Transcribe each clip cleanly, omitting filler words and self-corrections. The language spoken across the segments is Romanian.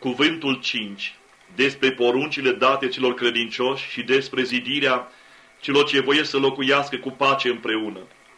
Cuvântul 5. Despre poruncile date celor credincioși și despre zidirea celor ce voie să locuiască cu pace împreună.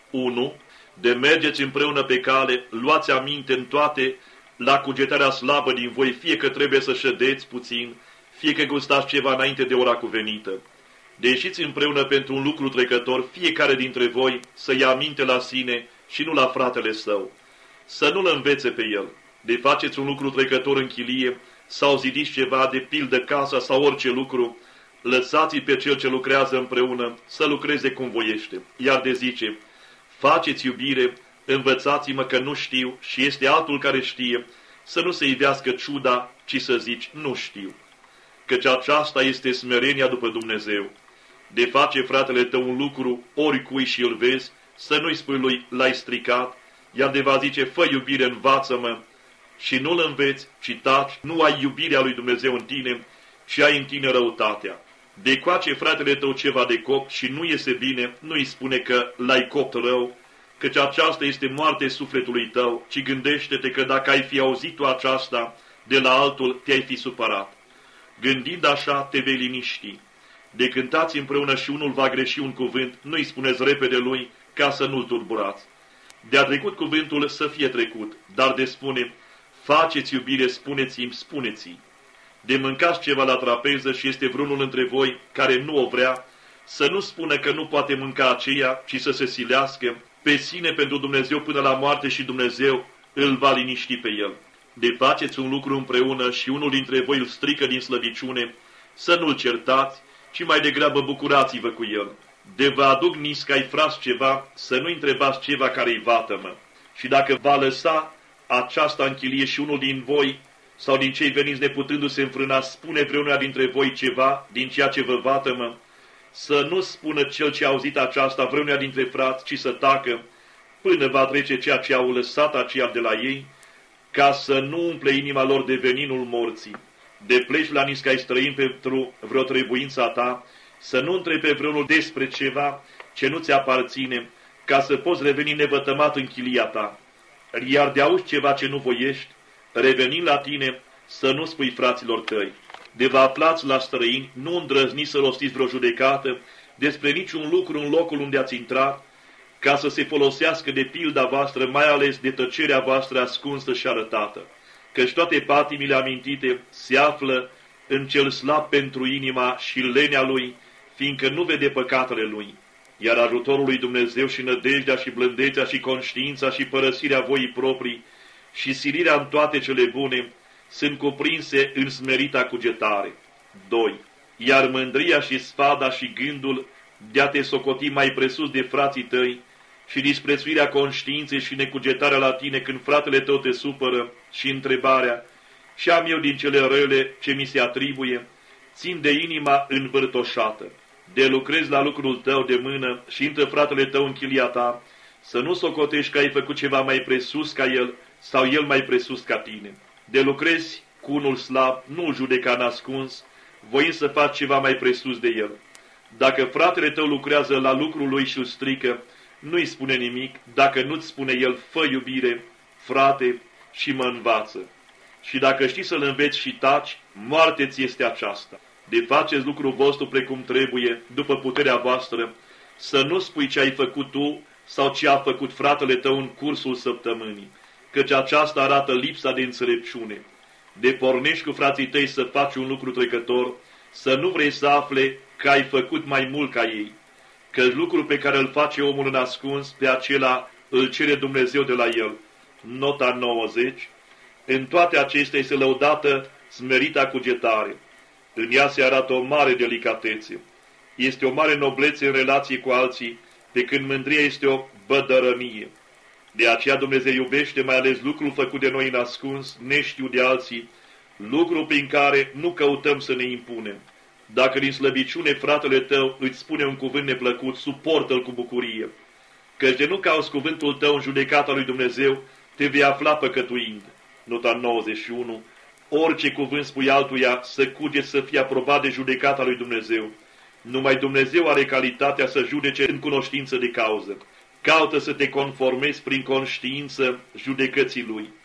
1. De mergeți împreună pe cale, luați aminte în toate la cugetarea slabă din voi, fie că trebuie să ședeți puțin, fie că gustați ceva înainte de ora cuvenită. De ieșiți împreună pentru un lucru trecător, fiecare dintre voi să ia aminte la sine și nu la fratele său. Să nu-l învețe pe el. De faceți un lucru trecător în chilie, sau zidiți ceva, de pildă casa sau orice lucru, lăsați-i pe cel ce lucrează împreună să lucreze cum voiește. Iar de zice, faceți iubire, învățați-mă că nu știu și este altul care știe, să nu se ivească ciuda, ci să zici, nu știu. Căci aceasta este smerenia după Dumnezeu. De face fratele tău un lucru, oricui și îl vezi, să nu-i spui lui, l-ai stricat, iar de va zice, fă iubire, învață-mă, și nu-l înveți, ci taci, nu ai iubirea lui Dumnezeu în tine, și ai în tine răutatea. De coace fratele tău ceva de copt și nu iese bine, nu-i spune că l-ai copt rău, căci aceasta este moarte sufletului tău, ci gândește-te că dacă ai fi auzit tu aceasta de la altul, te-ai fi supărat. Gândind așa, te vei liniști. De cântați împreună și unul va greși un cuvânt, nu-i spuneți repede lui, ca să nu-l turburați. De-a trecut cuvântul să fie trecut, dar de spune, faceți iubire, spuneți-mi, spuneți-i. De mâncați ceva la trapeză și este vreunul între voi care nu o vrea, să nu spună că nu poate mânca aceea, ci să se silească pe sine pentru Dumnezeu până la moarte și Dumnezeu îl va liniști pe el. De faceți un lucru împreună și unul dintre voi îl strică din slăbiciune, să nu-l certați, ci mai degrabă bucurați-vă cu el. De vă aduc niscai fras ceva, să nu întrebați ceva care-i vatămă. Și dacă va lăsa aceasta în chilie și unul din voi sau din cei veniți neputându-se înfrâna, spune vreunuia dintre voi ceva din ceea ce vă vatămă, să nu spună cel ce a auzit aceasta vreunuia dintre frați, ci să tacă, până va trece ceea ce au lăsat aceia de la ei, ca să nu umple inima lor de veninul morții. De pleci la niscai străin pentru vreo trebuință a ta, să nu întrebi pe vreunul despre ceva ce nu ți aparține, ca să poți reveni nevătămat în chilia ta. Iar de auzi ceva ce nu voiești, revenind la tine, să nu spui fraților tăi. De vă aflați la străini, nu îndrăzniți să rostiți vreo judecată despre niciun lucru în locul unde ați intrat, ca să se folosească de pilda voastră, mai ales de tăcerea voastră ascunsă și arătată. Căci toate patimile amintite se află în cel slab pentru inima și lenea lui, fiindcă nu vede păcatele lui. Iar ajutorul lui Dumnezeu și nădejdea și blândețea și conștiința și părăsirea voii proprii și silirea în toate cele bune sunt cuprinse în smerita cugetare. 2. Iar mândria și sfada și gândul de a te socoti mai presus de frații tăi și disprețuirea conștiinței și necugetarea la tine când fratele tău te supără și întrebarea, și am eu din cele rele ce mi se atribuie, țin de inima învârtoșată. De lucrezi la lucrul tău de mână și intră fratele tău în chilia ta, să nu socotești că ai făcut ceva mai presus ca el sau el mai presus ca tine. De lucrezi cu unul slab, nu judeca nascuns, voind să faci ceva mai presus de el. Dacă fratele tău lucrează la lucrul lui și îl strică, nu-i spune nimic, dacă nu-ți spune el, fă iubire, frate, și mă învață. Și dacă știi să-l înveți și taci, moarte ți este aceasta. De faceți lucrul vostru precum trebuie, după puterea voastră, să nu spui ce ai făcut tu sau ce a făcut fratele tău în cursul săptămânii, căci aceasta arată lipsa de înțelepciune. De pornești cu frații tăi să faci un lucru trecător, să nu vrei să afle că ai făcut mai mult ca ei, căci lucrul pe care îl face omul în ascuns, pe acela îl cere Dumnezeu de la el. Nota 90. În toate acestea este lăudată smerita cugetare. În ea se arată o mare delicatețe. Este o mare noblețe în relație cu alții, pe când mândria este o bădărănie. De aceea Dumnezeu iubește mai ales lucrul făcut de noi în ascuns, neștiut de alții, lucru prin care nu căutăm să ne impunem. Dacă din slăbiciune fratele tău îți spune un cuvânt neplăcut, suportă-l cu bucurie. Căci de nu cauți cuvântul tău în judecata lui Dumnezeu, te vei afla păcătuind. Nota 91. Orice cuvânt spui altuia, să cugeți să fie aprobat de judecata lui Dumnezeu. Numai Dumnezeu are calitatea să judece în cunoștință de cauză. Caută să te conformezi prin conștiință judecății Lui.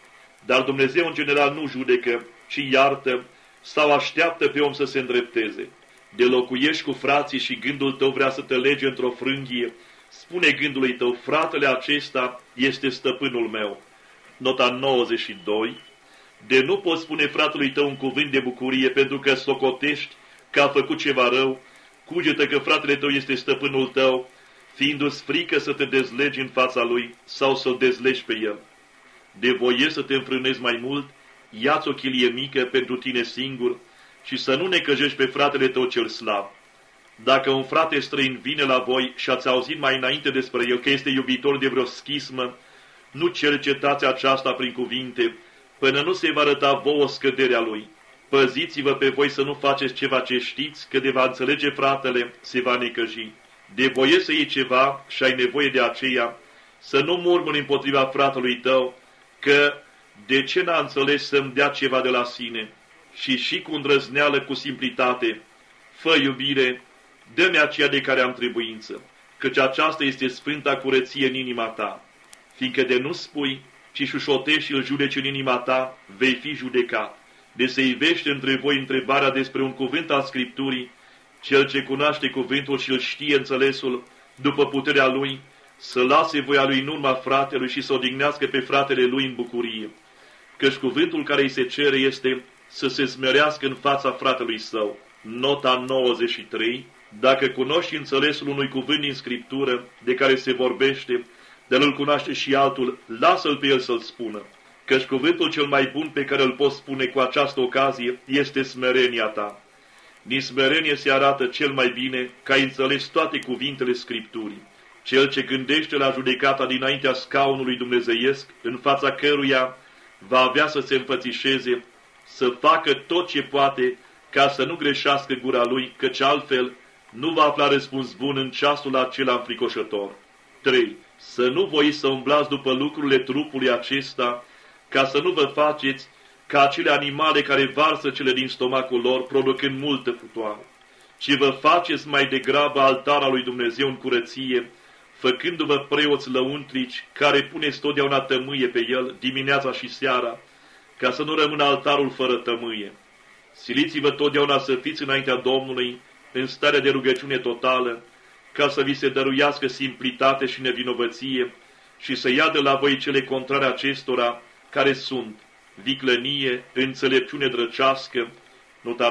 Dar Dumnezeu în general nu judecă, ci iartă sau așteaptă pe om să se îndrepteze. De locuiești cu frații și gândul tău vrea să te lege într-o frânghie, spune gândului tău, fratele acesta este stăpânul meu. Nota 92. De nu poți spune fratelui tău un cuvânt de bucurie pentru că socotești că a făcut ceva rău, cugetă că fratele tău este stăpânul tău, fiindu-ți frică să te dezlegi în fața lui sau să-l dezlegi pe el. De voie să te înfrânezi mai mult, ia-ți o chilie mică pentru tine singur și să nu necăjești pe fratele tău cel slab. Dacă un frate străin vine la voi și ați auzit mai înainte despre el că este iubitor de vreo schismă, nu cercetați aceasta prin cuvinte, până nu se va arăta vouă scăderea lui. Păziți-vă pe voi să nu faceți ceva ce știți, că de va înțelege fratele, se va necăji. De voie să iei ceva și ai nevoie de aceea, să nu murmuri împotriva fratelui tău, că de ce n-a înțeles să-mi dea ceva de la sine? Și cu îndrăzneală, cu simplitate, fă iubire, dă-mi aceea de care am trebuință, căci aceasta este sfânta curăție în inima ta. Fiindcă de nu spui, ci șușotești și îl judeci în inima ta, vei fi judecat. De se ivește între voi întrebarea despre un cuvânt al Scripturii, cel ce cunoaște cuvântul și îl știe înțelesul, după puterea lui, să lase voia lui în urma fratelui și să odihnească pe fratele lui în bucurie. Căci cuvântul care îi se cere este să se smerească în fața fratelui său. Nota 93. Dacă cunoști înțelesul unui cuvânt din Scriptură de care se vorbește, dar îl cunoaște și altul, lasă-l pe el să-l spună. Căci cuvântul cel mai bun pe care îl poți spune cu această ocazie este smerenia ta. Din smerenie se arată cel mai bine că ai înțeles toate cuvintele Scripturii. Cel ce gândește la judecata dinaintea scaunului dumnezeiesc, în fața căruia va avea să se înfățișeze, să facă tot ce poate ca să nu greșească gura lui, căci altfel nu va afla răspuns bun în ceasul acela înfricoșător. 3. Să nu voiți să umblați după lucrurile trupului acesta, ca să nu vă faceți ca acele animale care varsă cele din stomacul lor, producând multă putoare, ci vă faceți mai degrabă altara lui Dumnezeu în curăție, făcându-vă preoți lăuntrici, care puneți totdeauna tămâie pe el, dimineața și seara, ca să nu rămână altarul fără tămâie. Siliți-vă totdeauna să fiți înaintea Domnului, în stare de rugăciune totală, ca să vi se dăruiască simplitate și nevinovăție și să ia de la voi cele contrare acestora, care sunt viclănie, înțelepciune drăcească. Nota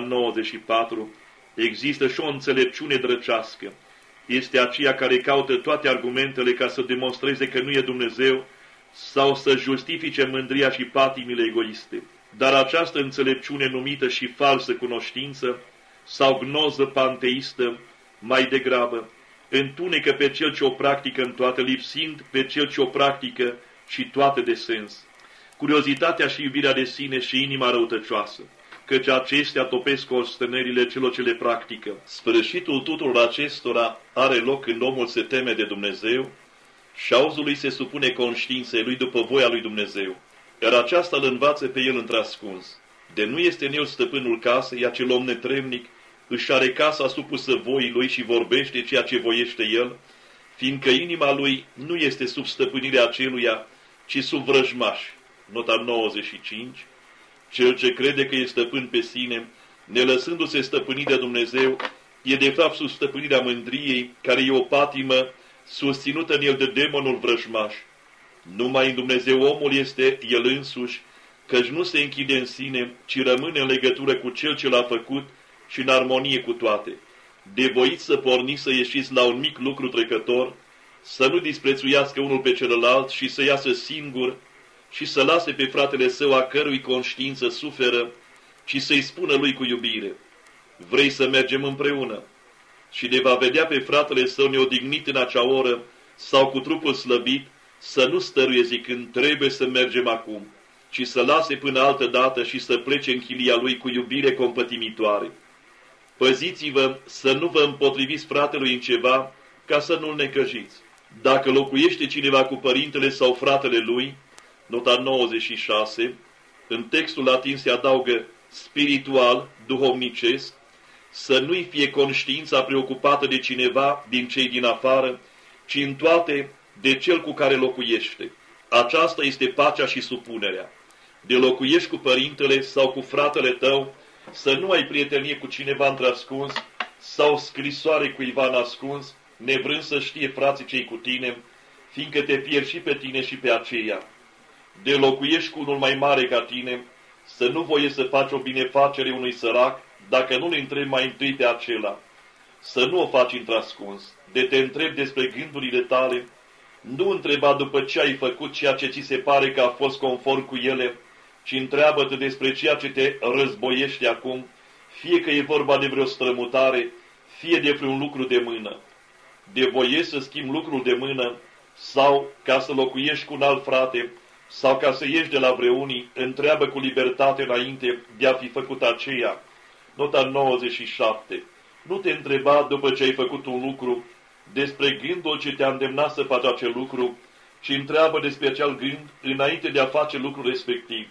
94. Există și o înțelepciune drăcească. Este aceea care caută toate argumentele ca să demonstreze că nu e Dumnezeu sau să justifice mândria și patimile egoiste. Dar această înțelepciune numită și falsă cunoștință sau gnoză panteistă, mai degrabă, întunecă pe cel ce o practică în toate, lipsind pe cel ce o practică și toate de sens. Curiozitatea și iubirea de sine și inima răutăcioasă, căci acestea topesc ostenelile celor ce le practică. Sfârșitul tuturor acestora are loc când omul se teme de Dumnezeu și auzului se supune conștiinței lui după voia lui Dumnezeu, iar aceasta îl învață pe el într-ascuns. De nu este în el stăpânul casei, acel om netremnic își are casa supusă voii lui și vorbește ceea ce voiește el, fiindcă inima lui nu este sub stăpânirea aceluia, ci sub vrăjmași. Nota 95. Cel ce crede că e stăpân pe sine, nelăsându-se stăpânit de Dumnezeu, e de fapt sub stăpânirea mândriei, care e o patimă susținută în el de demonul vrăjmaș. Numai în Dumnezeu omul este el însuși, căci nu se închide în sine, ci rămâne în legătură cu cel ce l-a făcut și în armonie cu toate. De voiți să porniți să ieșiți la un mic lucru trecător, să nu disprețuiască unul pe celălalt și să iasă singur și să lase pe fratele său a cărui conștiință suferă, ci să-i spună lui cu iubire: vrei să mergem împreună? Și de va vedea pe fratele său neodignit în acea oră sau cu trupul slăbit, să nu stăruie zicând: trebuie să mergem acum, ci să lase până altă dată și să plece în chilia lui cu iubire compătimitoare. Păziți-vă să nu vă împotriviți fratelui în ceva, ca să nu-l necăjiți. Dacă locuiește cineva cu părintele sau fratele lui, nota 96, în textul latin se adaugă spiritual, duhovnicesc, să nu-i fie conștiința preocupată de cineva din cei din afară, ci în toate de cel cu care locuiește. Aceasta este pacea și supunerea. de locuiești cu părintele sau cu fratele tău, să nu ai prietenie cu cineva întrascuns sau scrisoare cuiva nascuns, nevrând să știe frații cei cu tine, fiindcă te pierzi și pe tine și pe aceea. De locuiești cu unul mai mare ca tine, să nu voiești să faci o binefacere unui sărac, dacă nu-l întrebi mai întâi pe acela. Să nu o faci întrascuns, de te întrebi despre gândurile tale, nu întreba după ce ai făcut ceea ce ți se pare că a fost conform cu ele, ci întreabă-te despre ceea ce te războiește acum, fie că e vorba de vreo strămutare, fie de vreun lucru de mână. De voiești să schimbi lucrul de mână, sau ca să locuiești cu un alt frate, sau ca să ieși de la vreunii, întreabă cu libertate înainte de a fi făcut aceea. Nota 97. Nu te întreba după ce ai făcut un lucru, despre gândul ce te-a îndemnat să faci acel lucru, ci întreabă despre acel gând înainte de a face lucrul respectiv.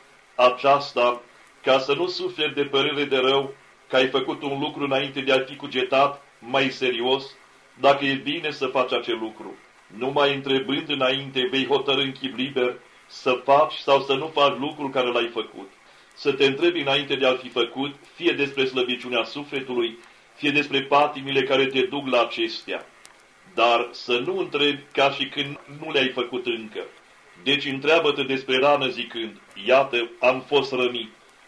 Aceasta, ca să nu suferi de părere de rău că ai făcut un lucru înainte de a fi cugetat mai serios, dacă e bine să faci acel lucru. Numai întrebând înainte vei hotărî în chip liber să faci sau să nu faci lucrul care l-ai făcut. Să te întrebi înainte de a-l fi făcut, fie despre slăbiciunea sufletului, fie despre patimile care te duc la acestea. Dar să nu întrebi ca și când nu le-ai făcut încă. Deci întreabă-te despre rană zicând, iată, am fost rănit.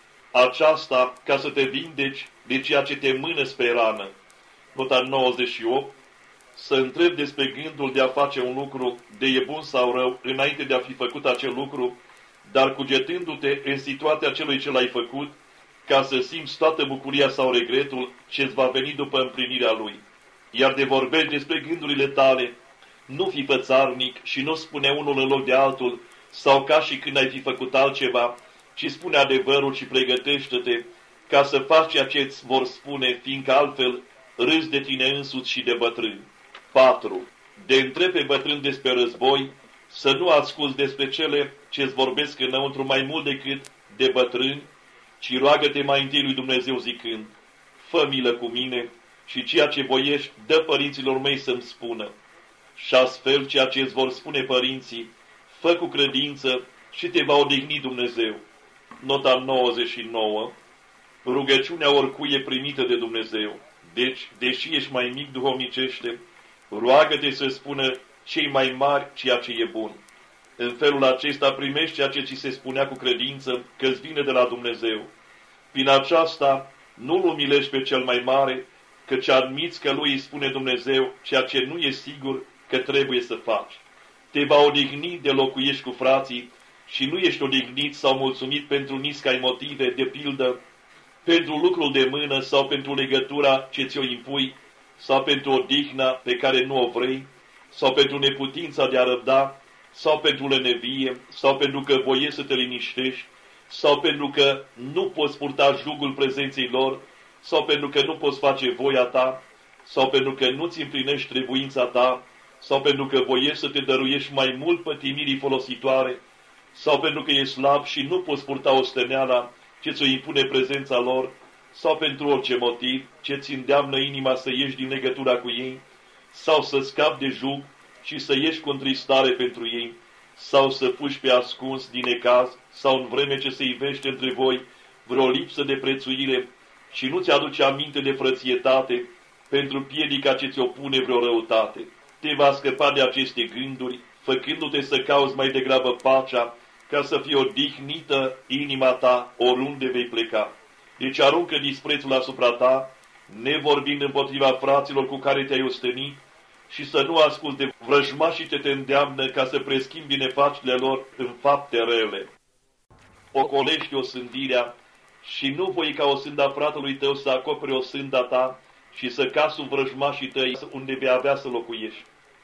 Aceasta ca să te vindeci de ceea ce te mână pe rană. Nota 98. Să întrebi despre gândul de a face un lucru, de e bun sau rău, înainte de a fi făcut acel lucru, dar cugetându-te în situația celui ce l-ai făcut, ca să simți toată bucuria sau regretul ce-ți va veni după împlinirea lui. Iar de vorbești despre gândurile tale, nu fi fățarnic și nu spune unul în loc de altul, sau ca și când ai fi făcut altceva, ci spune adevărul și pregătește-te ca să faci ceea ce îți vor spune, fiindcă altfel râzi de tine însuți și de bătrâni. 4. De întreb pe bătrâni despre război, să nu asculți despre cele ce îți vorbesc înăuntru mai mult decât de bătrâni, ci roagă-te mai întâi lui Dumnezeu zicând, fă milă cu mine și ceea ce voiești, dă părinților mei să-mi spună. Și astfel ceea ce îți vor spune părinții, fă cu credință și te va odihni Dumnezeu. Nota 99. Rugăciunea oricui e primită de Dumnezeu. Deci, deși ești mai mic duhovnicește, roagă-te să spună cei mai mari ceea ce e bun. În felul acesta primești ceea ce ți se spunea cu credință, că-ți vine de la Dumnezeu. Prin aceasta nu-l umilești pe cel mai mare, căci admiți că lui îi spune Dumnezeu ceea ce nu e sigur că trebuie să faci. Te va odihni de locuiești cu frații și nu ești odihnit sau mulțumit pentru niscai motive, de pildă, pentru lucrul de mână sau pentru legătura ce ți-o impui, sau pentru odihna pe care nu o vrei, sau pentru neputința de a răbda, sau pentru lenevie, sau pentru că voiești să te liniștești, sau pentru că nu poți purta jugul prezenței lor, sau pentru că nu poți face voia ta, sau pentru că nu-ți împlinești trebuința ta, sau pentru că voiești să te dăruiești mai mult pătimirii folositoare, sau pentru că ești slab și nu poți purta osteneala ce ți-o impune prezența lor, sau pentru orice motiv ce ți îndeamnă inima să ieși din legătura cu ei, sau să scapi de jug și să ieși cu întristare pentru ei, sau să puși pe ascuns din necaz, sau în vreme ce se ivește între voi vreo lipsă de prețuire și nu ți-aduce aminte de frățietate pentru piedica ce ți-o pune vreo răutate. Te va scăpa de aceste gânduri, făcându-te să cauți mai degrabă pacea, ca să fie odihnită inima ta oriunde vei pleca. Deci aruncă disprețul asupra ta, nevorbind împotriva fraților cu care te-ai ostenit, și să nu asculți de vrăjmașii ce te îndeamnă ca să preschimbi binefacerile lor în fapte rele. Ocolește osândirea și nu voi ca osânda fratelui tău să acopere osânda ta și să cazi sub vrăjmașii tăi unde vei avea să locuiești.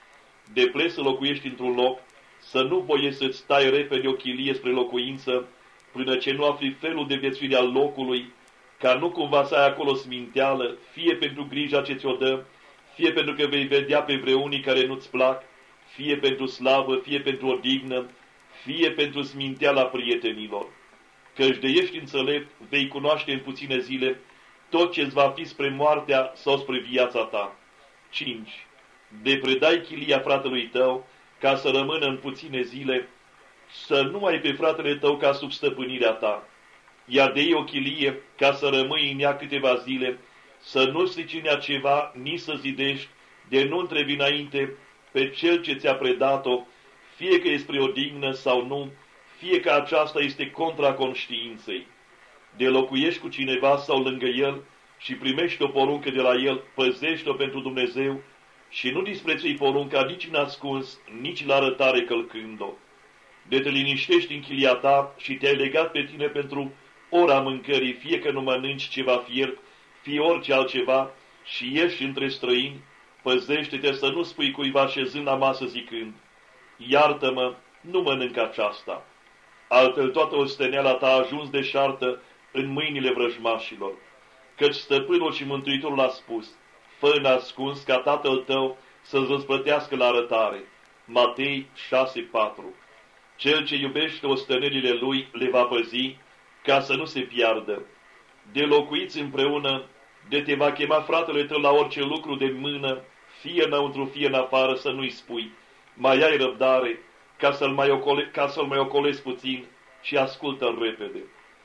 De pleci să locuiești într-un loc, să nu voiești să-ți stai repede o chilie spre locuință, până ce nu afli felul de viețuire al locului, ca nu cumva să ai acolo sminteală, fie pentru grija ce ți-o dă, fie pentru că vei vedea pe vreunii care nu-ți plac, fie pentru slavă, fie pentru odihnă, fie pentru sminteala prietenilor. Căci de ești înțelept, vei cunoaște în puține zile tot ce-ți va fi spre moartea sau spre viața ta. 5. De predai chilia fratelui tău, ca să rămână în puține zile, să nu ai pe fratele tău ca sub stăpânirea ta, iar de ei o chilie ca să rămâi în ea câteva zile, să nu strici în ea ceva, nici să zidești, de nu întrebi înainte pe cel ce ți-a predat-o, fie că e spre odihnă sau nu, fie că aceasta este contra conștiinței. De locuiești cu cineva sau lângă el și primești o poruncă de la el, păzește-o pentru Dumnezeu și nu disprețui porunca nici în ascuns, nici la arătare călcând-o. De te liniștești în chilia ta și te-ai legat pe tine pentru ora mâncării, fie că nu mănânci ceva fiert, fie orice altceva, și ieși între străini, păzește-te să nu spui cuiva șezând la masă zicând, iartă-mă, nu mănânc aceasta. Altfel toată osteneala ta a ajuns deșartă în mâinile vrăjmașilor. Căci stăpânul și mântuitorul a spus, fă în ascuns ca tatăl tău să-ți răsplătească la arătare. Matei 6,4. Cel ce iubește ostenelile lui le va păzi, ca să nu se piardă. De locuiți împreună, de te va chema fratele tău la orice lucru de mână, fie înăuntru, fie în afară, să nu-i spui, mai ai răbdare, ca să-l mai ocolezi puțin și ascultă-l repede.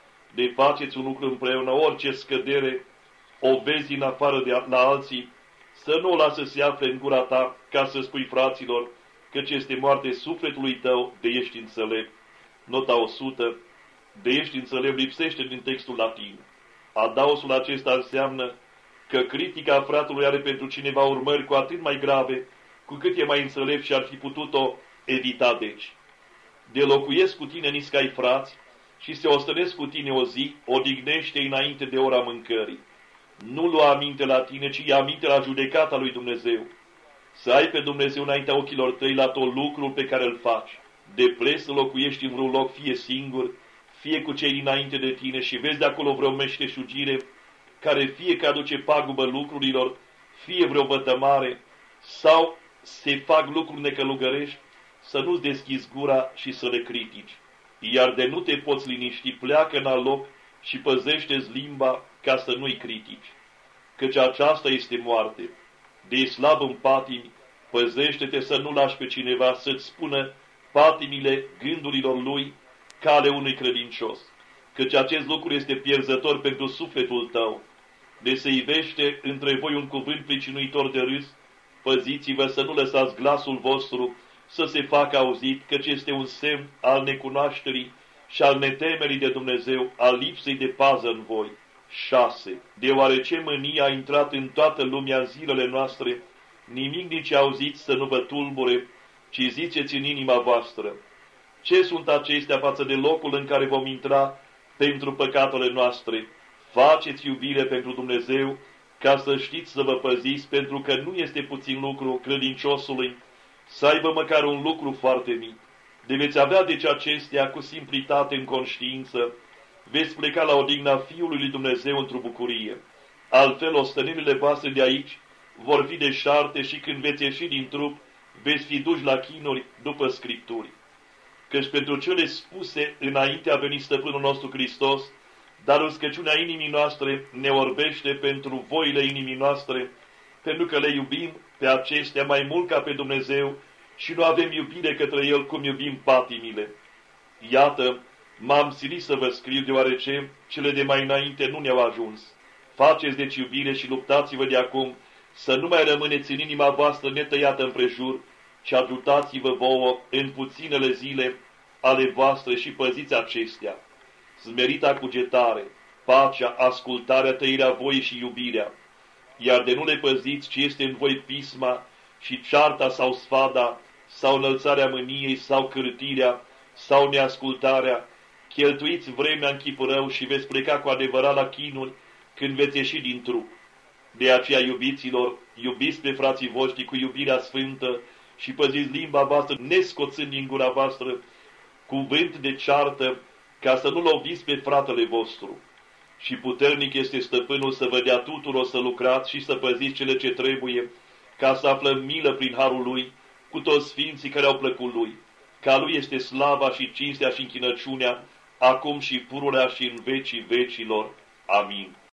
De faceți un lucru împreună, orice scădere o vezi în afară de la alții, să nu o lasă să se afle în gura ta, ca să spui fraților, căci este moarte sufletului tău, de ești înțelept. Nota 100, de ești înțelept lipsește din textul latin. Adaosul acesta înseamnă că critica fratului are pentru cineva urmări cu atât mai grave, cu cât e mai înțelept și ar fi putut-o evita deci. De locuiesc cu tine niscai frați și se ostănesc cu tine o zi, odihnește înainte de ora mâncării. Nu lua aminte la tine, ci ia aminte la judecata lui Dumnezeu. Să ai pe Dumnezeu înaintea ochilor tăi la tot lucrul pe care îl faci. De plec să locuiești în vreun loc, fie singur, fie cu cei dinainte de tine și vezi de acolo vreo meșteșugire, care fie că aduce pagubă lucrurilor, fie vreo vătămare, sau se fac lucruri necălugărești, să nu-ți deschizi gura și să le critici. Iar de nu te poți liniști, pleacă în alt loc și păzește-ți limba ca să nu-i critici. Căci aceasta este moarte. De slab în patimi, păzește-te să nu lași pe cineva să-ți spună patimile gândurilor lui, cale unui credincios. Căci acest lucru este pierzător pentru sufletul tău. De se ivește între voi un cuvânt pricinuitor de râs, păziți-vă să nu lăsați glasul vostru să se facă auzit, căci este un semn al necunoașterii și al netemerii de Dumnezeu, al lipsei de pază în voi. 6. Deoarece mânia a intrat în toată lumea în zilele noastre, nimic nici auziți să nu vă tulbure, ci ziceți în inima voastră. Ce sunt acestea față de locul în care vom intra pentru păcatele noastre? Faceți iubire pentru Dumnezeu, ca să știți să vă păziți, pentru că nu este puțin lucru credinciosului să aibă măcar un lucru foarte mic. De veți avea deci acestea cu simplitate în conștiință, veți pleca la odihna Fiului lui Dumnezeu într-o bucurie. Altfel, ostănirile voastre de aici vor fi deșarte și când veți ieși din trup, veți fi duși la chinuri după Scripturi. Căci pentru cele spuse înainte a venit Stăpânul nostru Hristos, dar uscăciunea inimii noastre ne orbește pentru voile inimii noastre, pentru că le iubim pe acestea mai mult ca pe Dumnezeu și nu avem iubire către El cum iubim patimile. Iată, m-am silit să vă scriu, deoarece cele de mai înainte nu ne-au ajuns. Faceți deci iubire și luptați-vă de acum, să nu mai rămâneți în inima voastră netăiată împrejur, ci ajutați-vă vouă în puținele zile ale voastre și păziți acestea. Smerita cugetare, pacea, ascultarea, tăirea voii și iubirea. Iar de nu le păziți ce este în voi pisma și cearta sau sfada, sau înălțarea mâniei, sau cârtirea, sau neascultarea, cheltuiți vremea în chip rău și veți pleca cu adevărat la chinuri când veți ieși din trup. De aceea, iubiților, iubiți pe frații voștri cu iubirea sfântă și păziți limba voastră, nescoțând din gura voastră cuvânt de ceartă, ca să nu loviți pe fratele vostru. Și puternic este Stăpânul să vă dea tuturor să lucrați și să păziți cele ce trebuie, ca să aflăm milă prin harul Lui cu toți sfinții care au plăcut Lui. Ca Lui este slava și cinstea și închinăciunea, acum și pururea și în vecii vecilor. Amin.